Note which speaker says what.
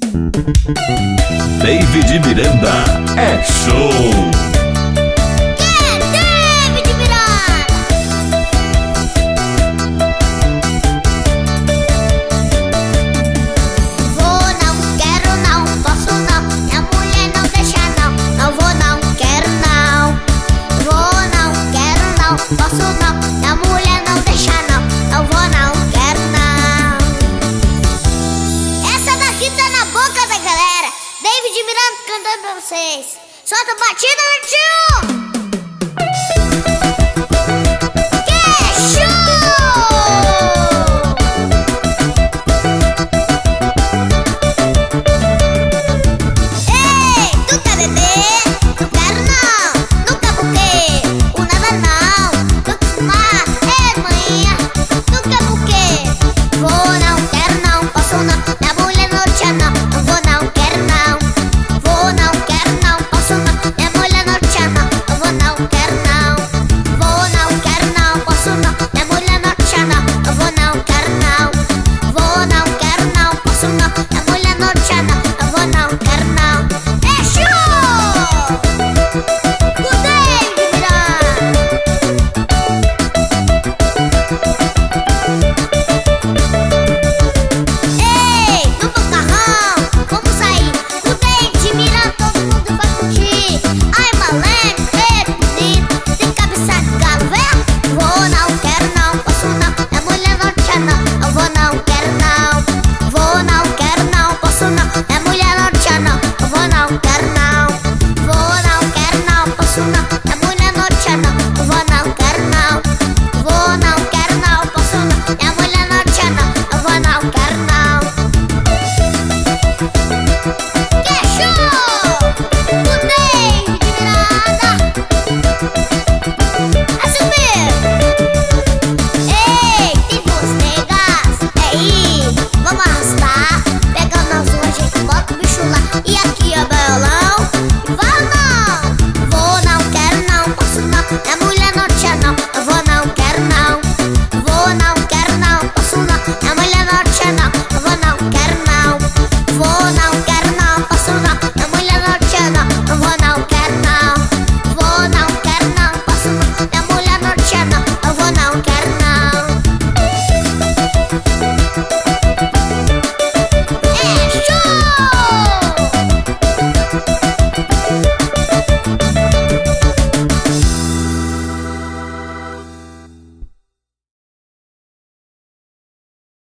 Speaker 1: David Miranda é show!
Speaker 2: Posso não, a mulher não deixa não. Não vou não, quero não. Essa daqui tá na boca da galera. David Miranda cantando pra vocês. Solta a batida, meu tio. Que show!